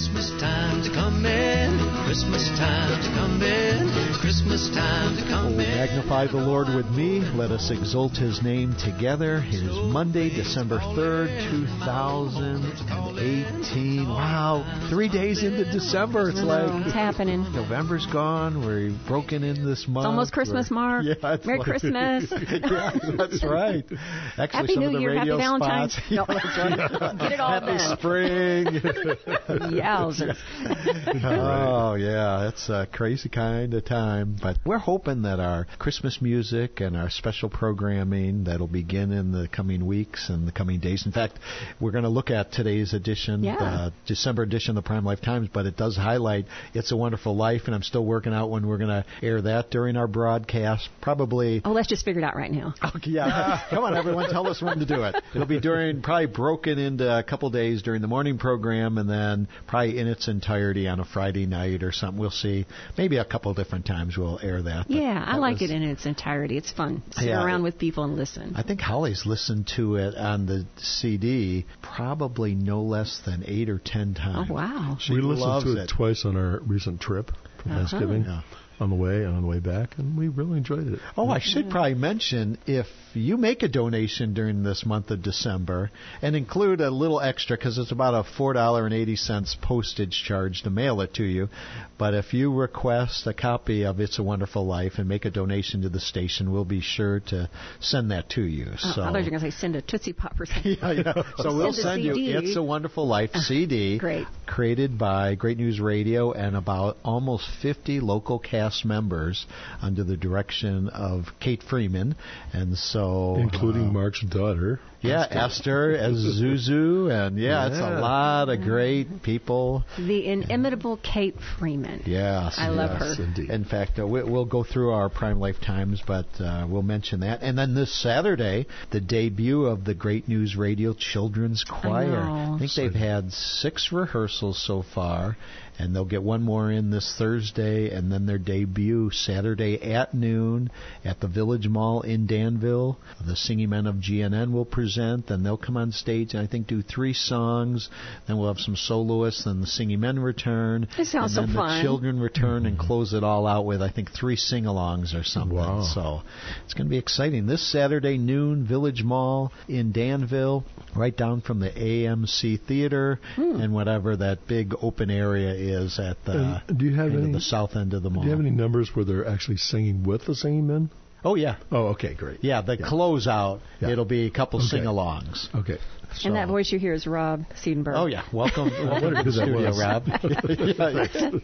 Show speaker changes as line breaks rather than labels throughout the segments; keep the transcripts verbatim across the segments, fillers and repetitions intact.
Christmas time's coming, Christmas time's coming, Christmas time's coming.
Oh, magnify the Lord with me. Let us exalt His name together. It is Monday, December third, two thousand eighteen. Wow, three days into December. It's like
it's happening.
November's gone. We're broken in this month.
It's almost Christmas,
We're,
Mark.
Yeah,
Merry
like,
Christmas.
Yeah, that's right. Actually,
Happy
some
New
of the
Year,
radio
Happy Valentine's.
spots.
No.
That's right.
Get it all
Happy
done.
spring.
Yowzers.
Oh, yeah, it's a crazy kind of time. But we're hoping that our Christmas music and our special programming that'll begin in the coming weeks and the coming days. In fact, we're going to look at today's edition,
yeah.
uh, December edition of the Prime Life Times, but it does highlight It's a Wonderful Life, and I'm still working out when we're going to air that during our broadcast. Probably.
Oh, let's just figure it out right now.
Okay, yeah. Come on, everyone, tell us when to do it. It'll be during, probably broken into a couple days during the morning program, and then probably in its entirety on a Friday night or something. We'll see. Maybe a couple different times we'll air that.
Yeah, I
that
like
was,
it in its entirety. It's fun. Sit
yeah,
around with people and listen.
I think Holly's listened to it on the C D probably no less than eight or ten times.
Oh, wow.
She
we listened
loves
to it,
it
twice on our recent trip from
uh-huh.
Thanksgiving.
Yeah.
On the way and on the way back, and we really enjoyed it.
Oh, I should probably mention, if you make a donation during this month of December and include a little extra, because it's about a four dollars and eighty cents postage charge to mail it to you, but if you request a copy of It's a Wonderful Life and make a donation to the station, we'll be sure to send that to you.
Oh,
so
I thought you were going to say send a Tootsie Pop or something.
yeah, yeah. So we'll send, send you It's a Wonderful Life C D,
Great.
created by Great News Radio and about almost fifty local cast members under the direction of Kate Freeman, and so
including
uh,
Mark's daughter.
Yeah, Esther as Zuzu, and yeah,
yeah,
it's a lot of great people.
The inimitable Kate Freeman.
Yes,
I love
yes,
her.
Indeed.
In fact, uh, we, we'll go through our Prime Life Times, but uh, we'll mention that. And then this Saturday, the debut of the Great News Radio Children's Choir.
I,
I think they've had six rehearsals so far, and they'll get one more in this Thursday, and then their debut Saturday at noon at the Village Mall in Danville. The Singing Men of G N N will present, and they'll come on stage and I think do three songs. Then we'll have some soloists, and the Singing Men return.
It sounds
and then
so fun.
The children return and close it all out with I think three sing-alongs or something.
Wow.
So it's going to be exciting. This Saturday noon, Village Mall in Danville, right down from the A M C Theater
Hmm.
and whatever that big open area is at the,
And do you have
kind of
any,
the south end of the mall.
Do you have any numbers where they're actually singing with the Singing Men?
Oh, yeah.
Oh, okay, great.
Yeah, the
Yeah.
closeout,
Yeah.
it'll be a couple
Okay.
sing-alongs.
Okay.
So.
And that voice you hear is Rob Seidenberg.
Oh, yeah. Welcome to
wondered
the
who that
studio,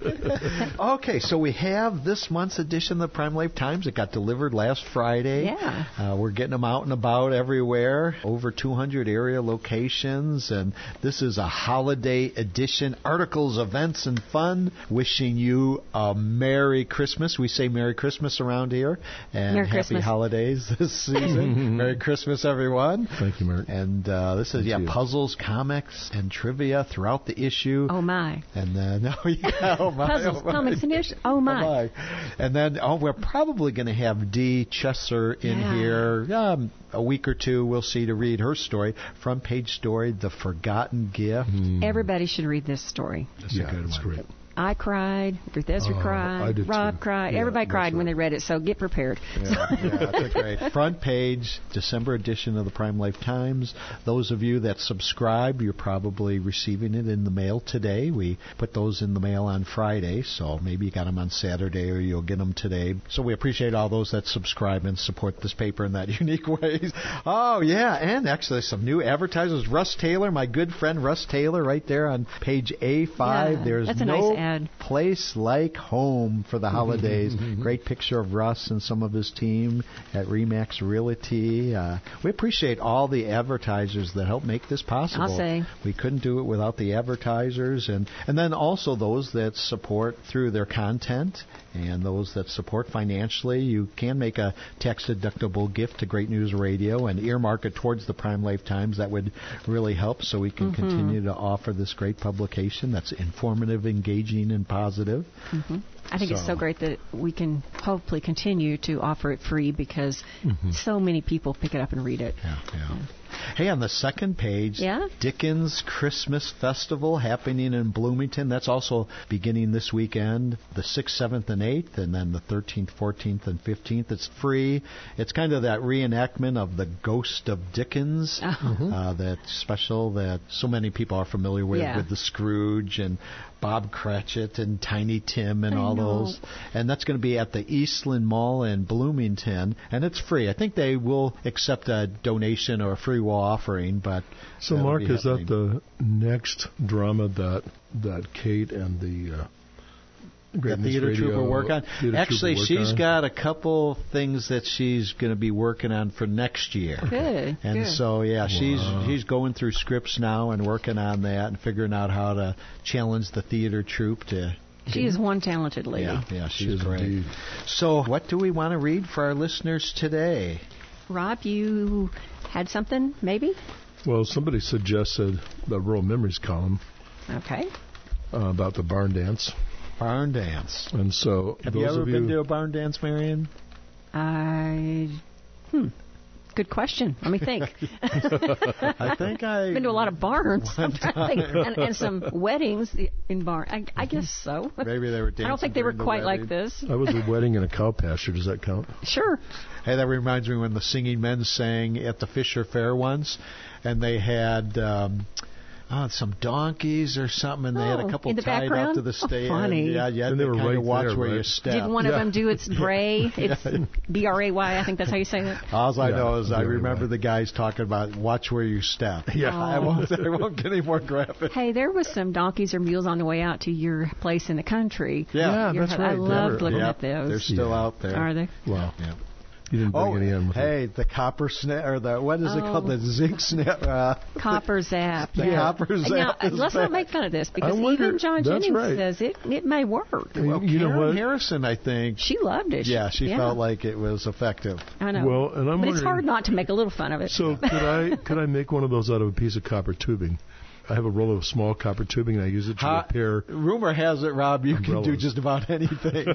was.
Rob. Okay, so we have this month's edition of the Prime Life Times. It got delivered last Friday.
Yeah.
Uh, we're getting them out and about everywhere, over two hundred area locations, and this is a holiday edition, articles, events, and fun. Wishing you a Merry Christmas. We say Merry Christmas around here, and
Merry
Happy
Christmas.
Holidays this season. Merry Christmas, everyone.
Thank you, Mark.
And uh, this is, yeah,
you.
puzzles, comics, and trivia throughout the issue.
Oh, my.
And then, oh, yeah, oh my.
Puzzles,
oh my.
comics, and ish. Oh, my.
Oh, my. And then, oh, we're probably going to have Dee Chesser in
Yeah.
here um, a week or two, we'll see, to read her story. Front page story, The Forgotten Gift.
Mm.
Everybody should read this story.
That's
Yeah,
a good
that's
one.
great.
I cried. Ruth Ezra
Oh, I
cried.
did
Rob
too.
cried.
Yeah,
Everybody
that's
cried when
right.
they read it, so get prepared.
Yeah, yeah, that's great. Front page, December edition of the Prime Life Times. Those of you that subscribe, you're probably receiving it in the mail today. We put those in the mail on Friday, so maybe you got them on Saturday or you'll get them today. So we appreciate all those that subscribe and support this paper in that unique way. Oh, yeah, and actually some new advertisers. Russ Taylor, my good friend Russ Taylor, right there on page A five.
Yeah,
There's
that's a
no
nice ad.
place like home for the holidays. Great picture of Russ and some of his team at Remax Realty. Uh, we appreciate all the advertisers that help make this possible.
I'll say.
We couldn't do it without the advertisers, and, and then also those that support through their content and those that support financially. You can make a tax-deductible gift to Great News Radio and earmark it towards the Prime Life Times. That would really help so we can
Mm-hmm.
continue to offer this great publication that's informative, engaging, and positive.
Mm-hmm. I think
So-
it's so great that we can hopefully continue to offer it free because
Mm-hmm.
so many people pick it up and read it.
Yeah, yeah. Hey, on the second page,
Yeah?
Dickens Christmas Festival happening in Bloomington. That's also beginning this weekend, the sixth, seventh, and eighth, and then the thirteenth, fourteenth, and fifteenth. It's free. It's kind of that reenactment of the Ghost of Dickens,
Oh.
uh, that special that so many people are familiar with,
Yeah.
with the Scrooge and Bob Cratchit and Tiny Tim and
I
all
know.
those. And that's going to be at the Eastland Mall in Bloomington, and it's free. I think they will accept a donation or a free will offering, but
So,
that'll
Mark,
be
is that
happening.
the next drama that that Kate and the uh, Great
the
News
theater
Radio
troupe work on.
theater
Actually,
troupe work
she's
on?
got a couple things that she's going to be working on for next year.
Good.
And
good.
so, yeah, she's
Wow.
she's going through scripts now and working on that and figuring out how to challenge the theater troupe to.
She is one talented lady.
Yeah, yeah,
She
she's
is
great.
indeed.
So, what do we want to read for our listeners today?
Rob, you had something, maybe?
Well, somebody suggested the Rural Memories column
Okay.
uh, about the barn dance.
Barn dance.
And so,
Have
those
you ever
of
been
you,
to a barn dance, Marion?
I. Hmm. Good question. Let me think.
I think I
Been to a lot of barns. I'm trying to think. And, and some weddings in barn. I, I guess so.
Maybe they were dancing.
I don't think they were
during the
quite like
wedding.
this.
I was a wedding in a cow pasture. Does that count?
Sure.
Hey, that reminds me when the Singing Men sang at the Fisher Fair once, and they had um, oh, some donkeys or something, and they had
Oh,
a couple
in the
tied
background?
up to the
Oh,
stage.
funny.
Yeah, yeah.
And they were
kind
right
of watch
there,
where
right?
you step.
Did one of
Yeah.
them do its bray? It's B R A Y. I think that's how you say it.
All I
Yeah,
know is I
very
remember
right.
the guys talking about watch where you step.
Yeah.
I won't. I won't get any more graphic.
Hey, there was some donkeys or mules on the way out to your place in the country.
Yeah,
Your-
that's
I
right.
loved
They were-
looking
Yep,
at those.
they're still
Yeah.
out there.
Are they?
Wow.
Yeah.
You didn't bring
Oh,
any in with you.
hey, the copper snap or the what is it
Oh.
called? The zinc snap. Uh,
Copper Zap.
The
yeah.
copper
And
zap
Now,
is
let's
back.
not make fun of this because
I wonder-
even John
that's
Jennings
right.
says it it may work.
well,
you know
Karen
what?
Harrison, I think.
She loved it.
Yeah, she felt like it was effective.
I know.
Well, and I'm
but it's
wondering-
hard not to make a little fun of it.
So could I could I make one of those out of a piece of copper tubing? I have a roll of small copper tubing, and I use it to
Ha-
repair.
Rumor has it, Rob, you can do
Umbrellas.
just about anything.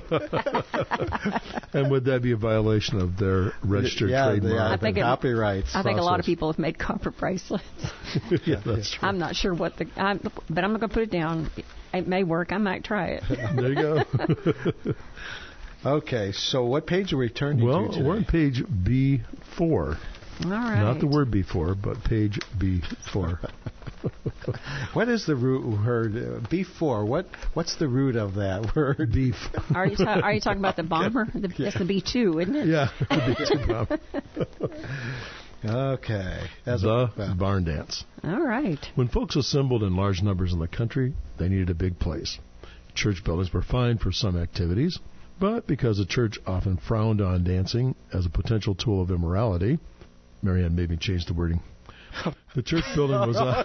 And would that be a violation of their registered
yeah,
trademark?
yeah,
I
the
think it-
copyrights.
I think a lot of
process.
people have made copper bracelets.
yeah, that's true.
I'm not sure what the, I'm, but I'm not going to put it down. It may work. I might try it.
There you go.
Okay, so what page are we turning
Well,
to today?
we're on page B four.
All right.
Not the word B four, but page B four.
What is the root word? Uh, before. What? What's the root of that word?
Beef.
Are you, ta- are you talking about the bomber? The, That's the B two, isn't it?
Yeah, the B two bomb.
Okay. As
The
a,
barn dance.
All right.
When folks assembled in large numbers in the country, they needed a big place. Church buildings were fine for some activities, but because the church often frowned on dancing as a potential tool of immorality, Marianne made me change the wording. The church building was off.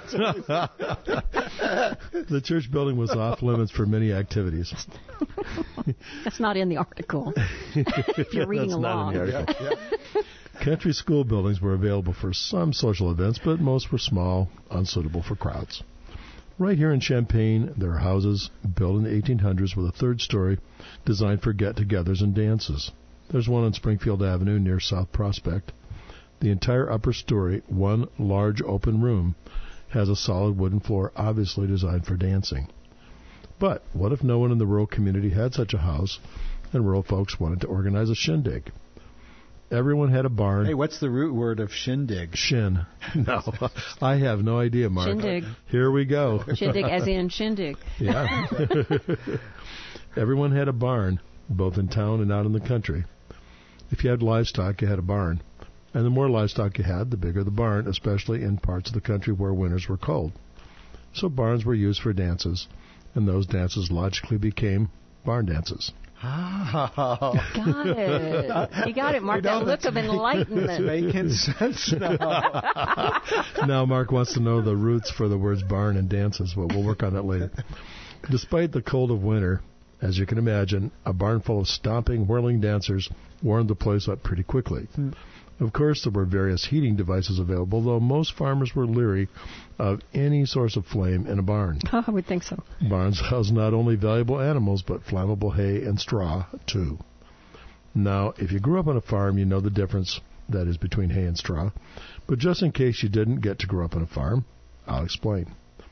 The church building was off limits for many activities.
That's not in the article. If you're reading
That's not
along.
in the article. Country school buildings were available for some social events, but most were small, unsuitable for crowds. Right here in Champaign, there are houses built in the eighteen hundreds with a third story designed for get-togethers and dances. There's one on Springfield Avenue near South Prospect. The entire upper story, one large open room, has a solid wooden floor obviously designed for dancing. But what if no one in the rural community had such a house and rural folks wanted to organize a shindig? Everyone had a barn.
hey, what's the root word of shindig?
Shin. No, I have no idea, Mark.
Shindig.
Here we go.
Shindig as in shindig.
Yeah. Everyone had a barn, both in town and out in the country. If you had livestock, you had a barn. And the more livestock you had, the bigger the barn, especially in parts of the country where winters were cold. So barns were used for dances, and those dances logically became barn dances.
Oh,
Got it. You got it, Mark. That look of
it's
enlightenment.
making sense now.
Now Mark wants to know the roots for the words barn and dances, but we'll work on that later. Despite the cold of winter, as you can imagine, a barn full of stomping, whirling dancers warmed the place up pretty quickly. Of course, there were various heating devices available, though most farmers were leery of any source of flame in a barn.
Oh, I would think so.
Barns house not only valuable animals, but flammable hay and straw, too. Now, if you grew up on a farm, you know the difference that is between hay and straw. But just in case you didn't get to grow up on a farm, I'll explain.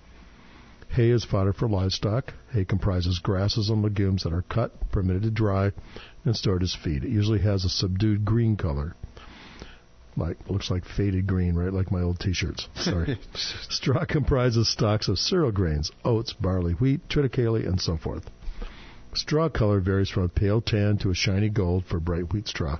Hay is fodder for livestock. Hay comprises grasses and legumes that are cut, permitted to dry, and stored as feed. It usually has a subdued green color. Like looks like faded green, right? Like my old T-shirts. Sorry. Straw comprises stalks of cereal grains, oats, barley, wheat, triticale, and so forth. Straw color varies from a pale tan to a shiny gold for bright wheat straw.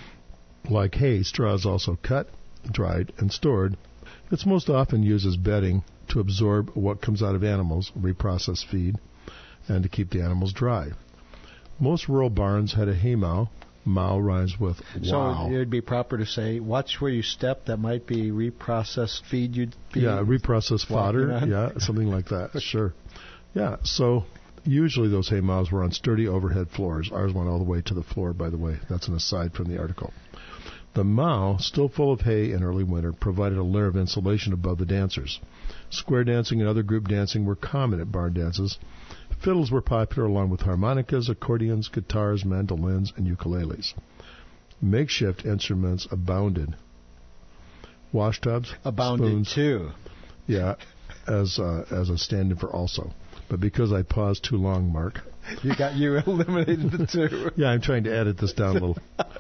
Like hay, straw is also cut, dried, and stored. It's most often used as bedding to absorb what comes out of animals, reprocessed feed, and to keep the animals dry. Most rural barns had a hay mow. Mow rhymes with wow.
So it would be proper to say, watch where you step. That might be reprocessed feed you'd be...
Yeah, reprocessed fodder. Yeah, something like that. Sure. Yeah, so usually those hay mows were on sturdy overhead floors. Ours went all the way to the floor, by the way. That's an aside from the article. The mow, still full of hay in early winter, provided a layer of insulation above the dancers. Square dancing and other group dancing were common at barn dances. Fiddles were popular along with harmonicas, accordions, guitars, mandolins, and ukuleles. Makeshift instruments abounded. Washtubs,
abounded
spoons,
too.
Yeah, as uh, as a stand-in for also. But because I paused too long, Mark,
you got you eliminated the two.
Yeah, I'm trying to edit this down a little.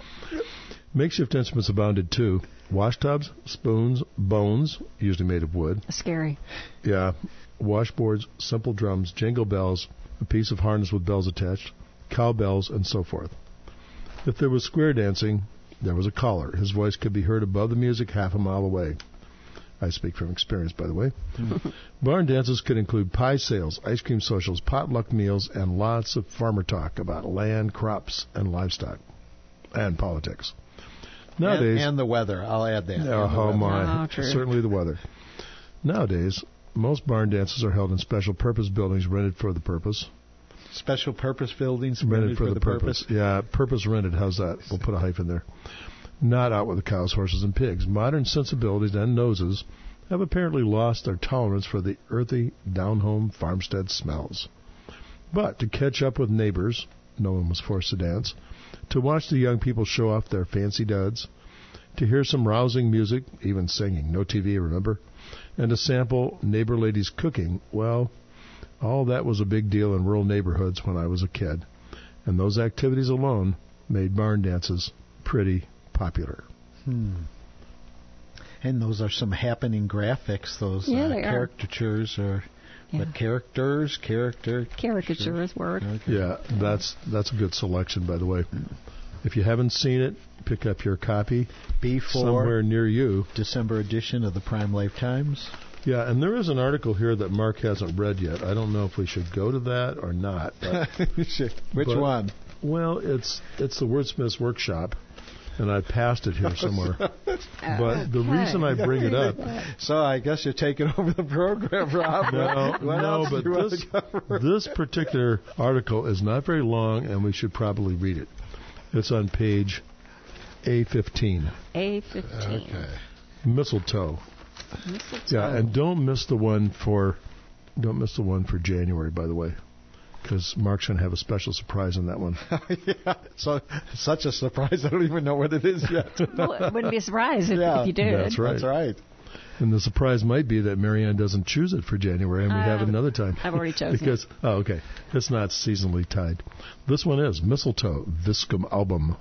Makeshift instruments abounded too. Washtubs, spoons, bones, usually made of wood.
Scary.
Yeah. Washboards, simple drums, jingle bells, a piece of harness with bells attached, cowbells, and so forth. If there was square dancing, there was a caller. His voice could be heard above the music half a mile away. I speak from experience, by the way. Barn dances could include pie sales, ice cream socials, potluck meals, and lots of farmer talk about land, crops, and livestock, and politics. Nowadays,
and, and the weather. I'll add that.
Oh, my.
Oh, true.
Certainly the weather. Nowadays, most barn dances are held in special purpose buildings rented for the purpose.
Special purpose buildings
rented,
rented
for,
for
the,
the
purpose.
purpose.
Yeah, purpose rented. How's that? We'll put a hyphen there. Not out with the cows, horses, and pigs. Modern sensibilities and noses have apparently lost their tolerance for the earthy, down-home farmstead smells. But to catch up with neighbors, no one was forced to dance, to watch the young people show off their fancy duds, to hear some rousing music, even singing, no T V, remember, and to sample neighbor ladies cooking, well, all that was a big deal in rural neighborhoods when I was a kid, and those activities alone made barn dances pretty popular.
Hmm. And those are some happening graphics, those
yeah,
uh,
they
caricatures
are.
or
Yeah.
But characters, character...
Caricature is word.
Okay.
Yeah, that's that's a good selection, by the way. If you haven't seen it, pick up your copy
Before
somewhere near you.
December edition of the Prime Life Times.
Yeah, and there is an article here that Mark hasn't read yet. I don't know if we should go to that or not. But,
Which
but,
one?
Well, it's it's the Wordsmith's Workshop, and I passed it here somewhere. But the reason I bring it up...
So I guess you're taking over the program, Rob.
No,
what
no
else
but
do you want
this,
to cover?
this particular article is not very long, and we should probably read it. It's on page A fifteen.
A fifteen.
Okay.
Mistletoe.
Mistletoe.
Yeah, and don't miss the one for don't miss the one for January, by the way, because Mark's going to have a special surprise on that one.
Yeah, so such a surprise. I don't even know what it is yet.
Well, it wouldn't be a surprise if,
Yeah,
if you did.
that's right.
That's right.
And the surprise might be that Marianne doesn't choose it for January, and we
Uh,
have it another time.
I've already chosen
because,
it.
Oh, okay. It's not seasonally tied. This one is Mistletoe, Viscum album.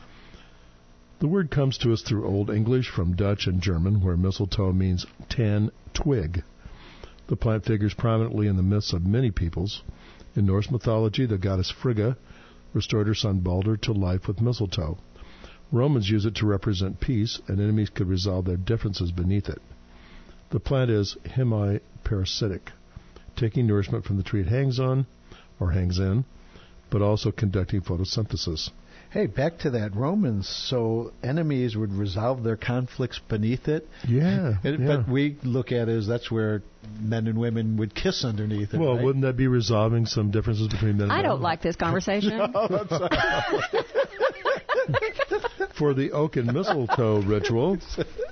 The word comes to us through Old English from Dutch and German, where mistletoe means tan twig. The plant figures prominently in the myths of many peoples. In Norse mythology, the goddess Frigga restored her son Balder to life with mistletoe. Romans use it to represent peace, and enemies could resolve their differences beneath it. The plant is hemiparasitic, taking nourishment from the tree it hangs on, or hangs in, but also conducting photosynthesis.
Hey, back to that Romans. So enemies would resolve their conflicts beneath it.
Yeah,
It-
yeah.
But we look at it as that's where men and women would kiss underneath it.
Well,
right?
wouldn't that be resolving some differences between men and
I
women?
don't like this conversation.
Oh, that's right.
For the oak and mistletoe ritual,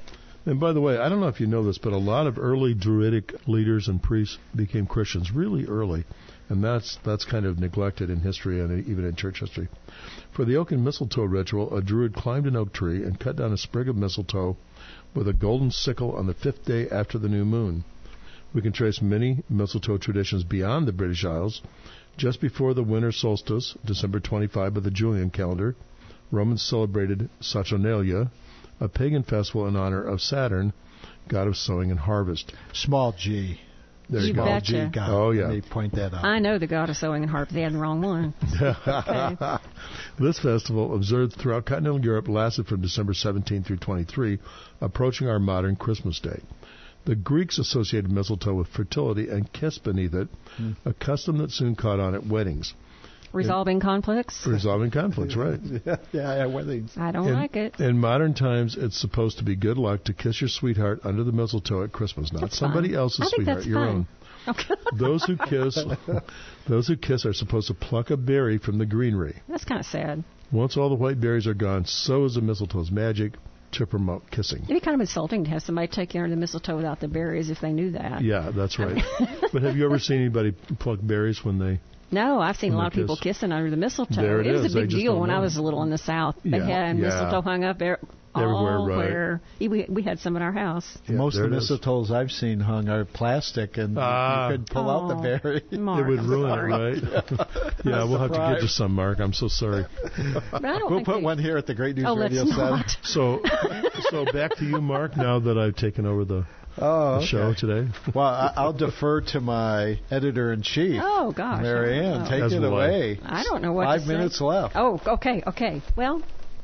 And by the way, I don't know if you know this, but a lot of early Druidic leaders and priests became Christians really early, and that's that's kind of neglected in history and even in church history. For the oak and mistletoe ritual, a Druid climbed an oak tree and cut down a sprig of mistletoe with a golden sickle on the fifth day after the new moon. We can trace many mistletoe traditions beyond the British Isles. Just before the winter solstice, December twenty-fifth of the Julian calendar, Romans celebrated Saturnalia, a pagan festival in honor of Saturn, god of sowing and harvest.
Small G.
There
You
you go.
Small
betcha.
G God.
Oh, yeah.
Let me point that out.
I know the god of sowing and harvest. They had the wrong one. Okay.
This festival, observed throughout continental Europe, lasted from December seventeenth through twenty-third, approaching our modern Christmas Day. The Greeks associated mistletoe with fertility and kissed beneath it,
Hmm.
a custom that soon caught on at weddings.
Resolving conflicts?
Resolving conflicts, right.
yeah, yeah, weddings.
I don't
In,
like it.
in modern times, it's supposed to be good luck to kiss your sweetheart under the mistletoe at Christmas, not
That's
somebody
fun.
else's
I think
sweetheart,
that's
your
fun.
own.
Okay.
Those who kiss, those who kiss are supposed to pluck a berry from the greenery.
That's kind of sad.
Once all the white berries are gone, so is the mistletoe's magic to promote kissing.
It'd be kind of insulting to have somebody take you under the mistletoe without the berries if they knew that.
Yeah, that's right. But have you ever seen anybody pluck berries when they...
No, I've seen a
When
lot of
they
people
kiss.
kissing under the mistletoe.
There it
was
is.
a
They
big
just
deal
don't
when I
know.
was little in the South. They
Yeah,
had
yeah.
mistletoe hung up there.
Everywhere,
all
right.
where we, we had some in our house.
Yeah,
Most of
there
the
it is.
mistletoes I've seen hung are plastic, and
Ah.
you could pull out the
Oh,
berry.
Mark,
It would
I'm
ruin
sorry.
it, right? Yeah, we'll have to get you some, Mark. I'm so sorry.
But I don't
We'll
think
put
they-
one here at the Great News
Oh,
Radio
let's
Center.
not.
So, so back to you, Mark, now that I've taken over the,
Oh,
the
okay.
show today.
Well, I, I'll defer to my editor-in-chief,
Oh, gosh.
Mary Ann.
Oh.
Take
As
it
will I.
away.
I don't know what
Five
to say.
minutes left.
Oh, okay, okay. Well,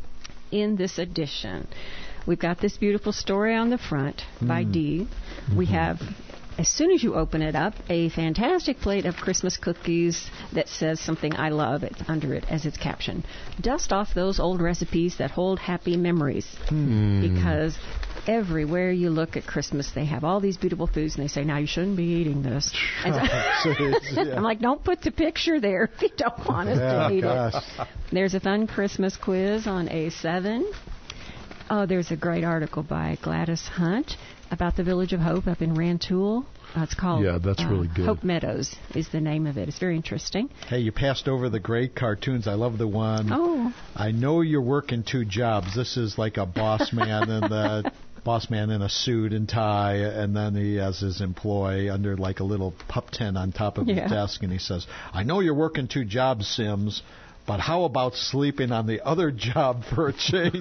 in this edition, we've got this beautiful story on the front by Dee. We have, as soon as you open it up, a fantastic plate of Christmas cookies that says something I love it's under it as its caption. Dust off those old recipes that hold happy memories. Because everywhere you look at Christmas, they have all these beautiful foods, and they say, now you shouldn't be eating this. And so-
Yeah.
I'm like, don't put the picture there if you don't want us
Yeah,
to eat
gosh.
it. There's a fun Christmas quiz on A seven. Oh, there's a great article by Gladys Hunt about the Village of Hope up in Rantoul. Uh, it's called
Yeah, that's
uh,
really good.
Hope Meadows is the name of it. It's very interesting.
Hey, you passed over the great cartoons. I love the one.
Oh,
I know you're working two jobs. This is like a boss man and the boss man in a suit and tie, and then he has his employee under like a little pup tent on top of
Yeah.
his desk, and he says, "I know you're working two jobs, Sims, but how about sleeping on the other job for a change?"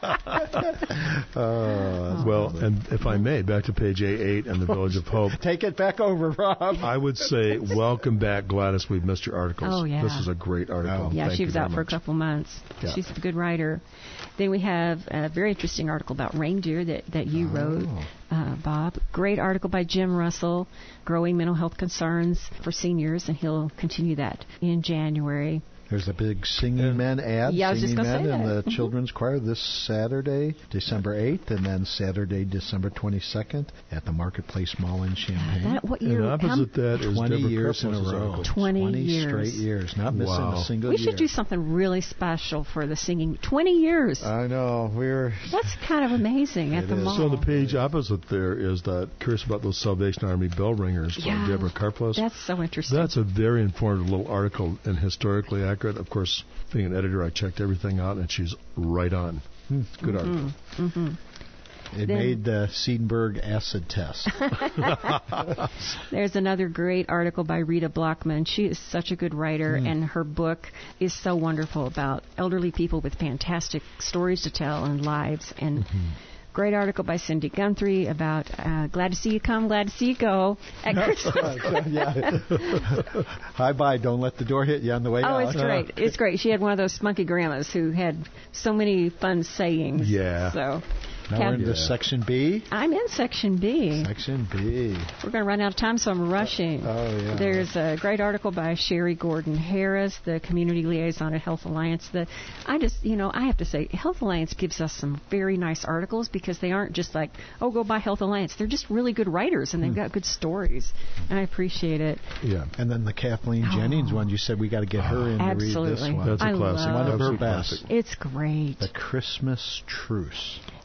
uh,
Well, and if I may, back to page A eight and the Village of Hope.
take it back over, Rob.
I would say, welcome back, Gladys. We've missed your articles.
Oh, yeah.
This is a great article.
Oh.
yeah,
Thank
she
you
was
very
out for a
much.
couple months.
Yeah.
She's a good writer. Then we have a very interesting article about reindeer that, that you wrote, uh, Bob. Great article by Jim Russell, Growing Mental Health Concerns for Seniors, and he'll continue that in January.
There's a big Singing Men ad,
Yeah, I was just
Singing
gonna
Men
say
in
that.
the
Mhm.
Children's Choir this Saturday, December eighth, and then Saturday, December twenty-second at the Marketplace Mall in Champaign.
That, what
And
year? how-
opposite that is
twenty
Deborah
years in a
Karpos'
row.
article.
twenty years.
straight years. Not missing
Wow.
a single
we
year.
should do something really special for the singing. twenty years.
I know. We're
That's kind of amazing at
It
the
is.
mall.
So on the page opposite there is that, curious about those Salvation Army bell ringers by
Yeah,
Deborah Karpos.
That's so interesting.
That's a very informative little article and historically accurate. Of course, being an editor, I checked everything out, and she's right on. Good article.
it
Then-
made the Siedenberg acid test.
There's another great article by Rita Blockman. She is such a good writer, and her book is so wonderful about elderly people with fantastic stories to tell and lives. And great article by Cindy Guthrie about uh, glad to see you come, glad to see you go at Christmas.
yeah. Hi, bye. Don't let the door hit you on the way
Oh,
out.
it's great. It's great. She had one of those spunky grandmas who had so many fun sayings.
Yeah.
So
Now we're into
Yeah.
section B.
I'm in section B.
Section B.
We're going to run out of time, so I'm rushing.
Oh, yeah.
There's a great article by Sherry Gordon Harris, the community liaison at Health Alliance. The, I just, you know, I have to say, Health Alliance gives us some very nice articles because they aren't just like, oh, go buy Health Alliance. They're just really good writers, and they've got good stories, and I appreciate it.
Yeah.
And then the Kathleen
Oh.
Jennings one, you said we got to get her in to read
Absolutely.
this one.
That's a
I
classic.
love-
One of her
Absolute
best.
classic.
It's great.
The Christmas Truce.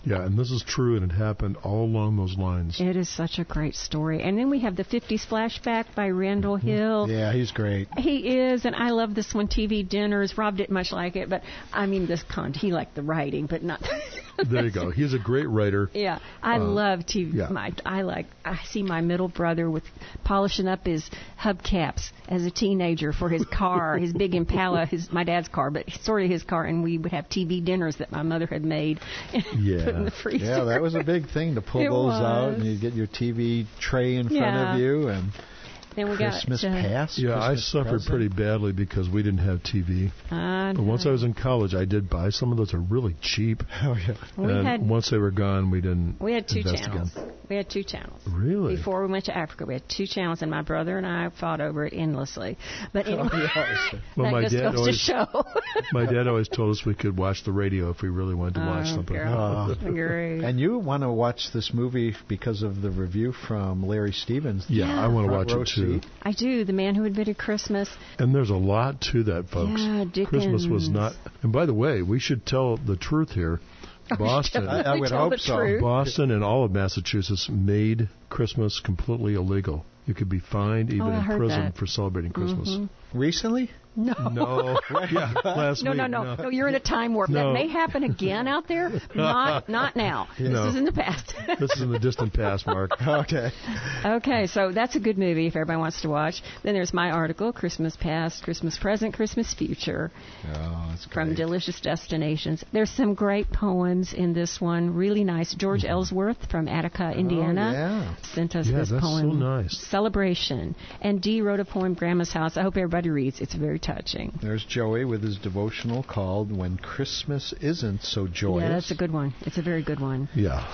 Yeah, and this is true, and it happened all along those lines.
It is such a great story. And then we have the fifties flashback by Randall Hill.
Yeah, he's great.
He is, and I love this one, T V Dinners. Rob didn't much like it, but I mean, this con he liked the writing, but not.
There you go. He's a great writer.
Yeah, I
Uh,
love T V.
yeah.
My, I like. I see my middle brother with polishing up his hubcaps as a teenager for his car, his big Impala, his my dad's car, but sort of his car, and we would have T V dinners that my mother had made and
Yeah.
put in the freezer.
Yeah, that was a big thing to pull
It
those out,
was.
and you get your T V tray in front
Yeah.
of you, and
Then we
Christmas
got uh,
past.
Yeah, I
Christmas
suffered
present.
pretty badly because we didn't have T V.
I
But once
know.
I was in college, I did buy some of those. Are really cheap.
Oh yeah.
We
and
had
once they were gone, we didn't.
we had two
invest
channels.
Again.
We had two channels.
Really?
Before we went to Africa, we had two channels, and my brother and I fought over it endlessly. But anyway,
Well,
that
my
just
dad
goes
always-
to show.
My dad always told us we could watch the radio if we really wanted to watch
Oh,
something.
girl.
Oh.
Great.
And you want to watch this movie because of the review from Larry Stevens.
Yeah, I want to
Front
watch
row
it too.
seat.
I do. The Man Who Invented Christmas.
And there's a lot to that, folks.
Yeah,
Christmas was
Dickens.
not. And by the way, we should tell the truth here. Boston,
I- I would
Tell
hope
the
so.
truth.
Boston, and all of Massachusetts made Christmas completely illegal. You could be fined, even
Oh, I
in
heard
prison,
that.
for celebrating Christmas.
Mhm.
Recently?
No.
No, yeah, last
No,
week.
no, no, no. You're in a time warp.
No.
That may happen again out there. Not, not now.
No.
This is in the past.
This is in the distant past, Mark.
Okay.
Okay, so that's a good movie if everybody wants to watch. Then there's my article, Christmas Past, Christmas Present, Christmas Future,
Oh, that's great.
from Delicious Destinations. There's some great poems in this one, really nice. George Ellsworth from Attica, Indiana,
Oh, yeah.
sent us
Yeah,
this
that's so
poem.
nice.
Celebration. And Dee wrote a poem, Grandma's House. I hope everybody reads. It's very touching.
There's Joey with his devotional called When Christmas Isn't So Joyous.
Yeah, that's a good one. It's a very good one.
Yeah.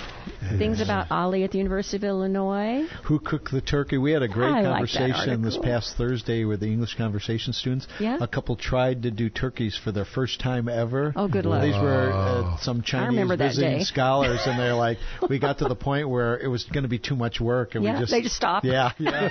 Things about Ollie at the University of Illinois.
Who cooked the turkey? We had a great
I like that
conversation this
article.
past Thursday with the English conversation students.
Yeah?
A couple tried to do turkeys for their first time ever.
Oh, good luck.
These were
Wow.
uh, some Chinese
remember that
visiting
day.
scholars, and they're like, we got to the point where it was going to be too much work, and
Yeah,
we just
they just stopped.
Yeah, yeah.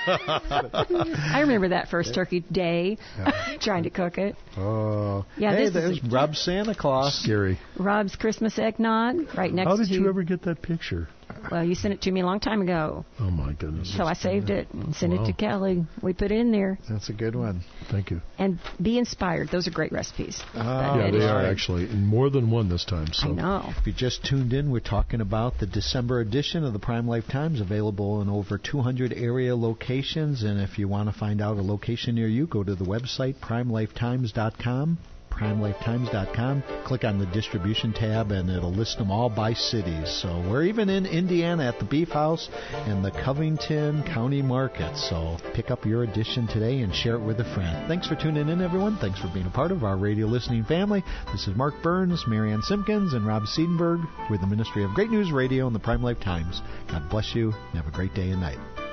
I remember that first turkey day, trying to cook it.
Oh,
Yeah,
hey,
this is
there's
a-
Rob Santa Claus.
Scary.
Rob's Christmas eggnog, right next
How did
to.
you ever get that picture?
Well, you sent it to me a long time ago,
Oh, my goodness.
so I saved it and sent
Wow.
it to Kelly. We put it in there.
That's a good one.
Thank you.
And be inspired. Those are great recipes.
Oh,
That
Yeah,
Eddie
they
Shore.
are actually. And more than one this time. So.
I know.
If you just tuned in, we're talking about the December edition of the Prime Life Times, available in over two hundred area locations. And if you want to find out a location near you, go to the website prime life times dot com. prime life times dot com. Click on the distribution tab, and it'll list them all by cities. So we're even in Indiana at the Beef House and the Covington County Market. So pick up your edition today and share it with a friend. Thanks for tuning in, everyone. Thanks for being a part of our radio listening family. This is Mark Burns, Marianne Simpkins, and Rob Seidenberg with the Ministry of Great News Radio and the Prime Life Times. God bless you, and have a great day and night.